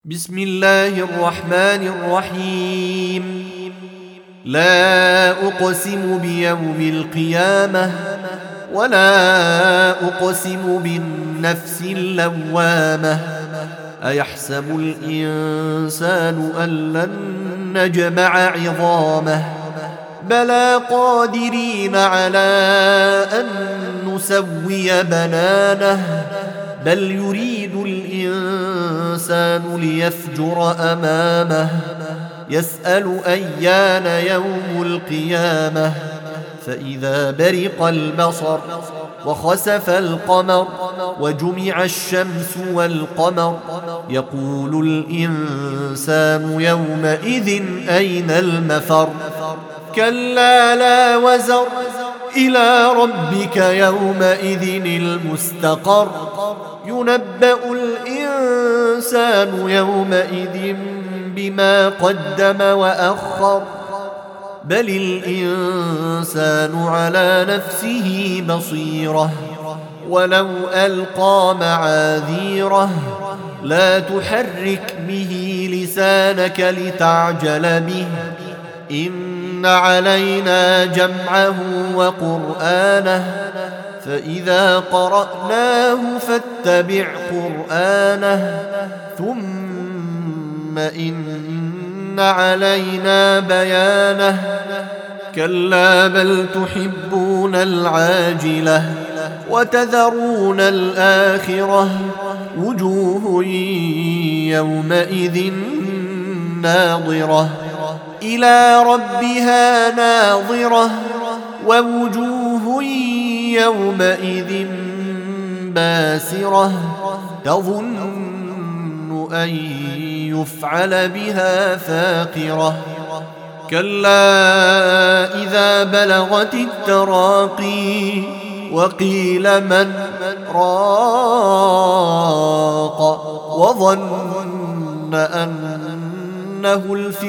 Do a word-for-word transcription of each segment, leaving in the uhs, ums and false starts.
بسم الله الرحمن الرحيم. لا أقسم بيوم القيامة ولا أقسم بالنفس اللوامة. أيحسب الإنسان أن لن نجمع عظامه بلى قادرين على أن نسوي بنانه بل يريد الإنسان ليفجر أمامه يسأل أيان يوم القيامة. فإذا برق البصر وخسف القمر وجمع الشمس والقمر يقول الإنسان يومئذ أين المفر. كلا لا وزر إلى ربك يومئذ المستقر. ينبأ الإنسان يومئذ بما قدم وأخر بل الإنسان على نفسه بصيرة ولو ألقى معاذيره لا تحرك به لسانك لتعجل به إن علينا جمعه وقرآنه فإذا قرأناه فاتبع قرآنه ثم إن علينا بيانه. كلا بل تحبون العاجلة وتذرون الآخرة وجوه يومئذ ناظرة إلى ربها ناظرة ووجوه يومئذ باسرة تظن أن يفعل بها فاقرة. كلا إذا بلغت التراقي وقيل من راق وظن أنه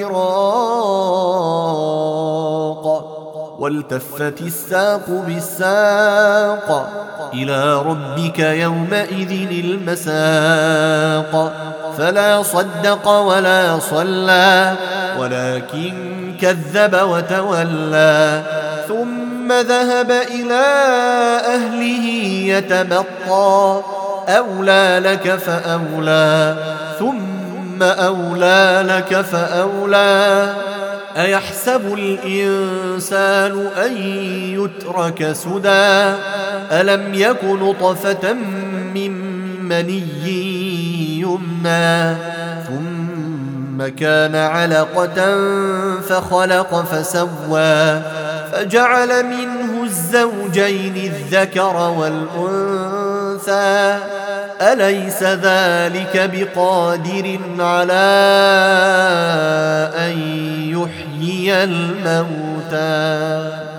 الفراق والتفت الساق بالساق إلى ربك يومئذ المساق. فلا صدق ولا صلى ولكن كذب وتولى ثم ذهب إلى أهله يتمطى أولى لك فأولى ثم أولى لك فأولى. أيحسب الإنسان أن يترك سدى ألم يك نطفة من مني يمنى ثم كان علقة فخلق فسوى فجعل منه الزوجين الذكر والأنثى أليس ذلك بقادر على أن يحيي الموتى.